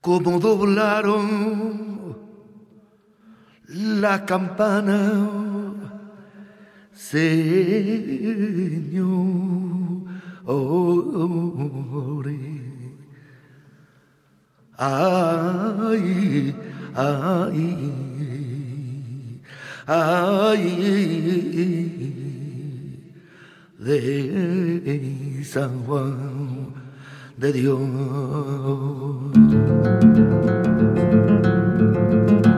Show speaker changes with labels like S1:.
S1: como doblaron la campana, señores. Ay, ay, ay, de San Juan de Dios.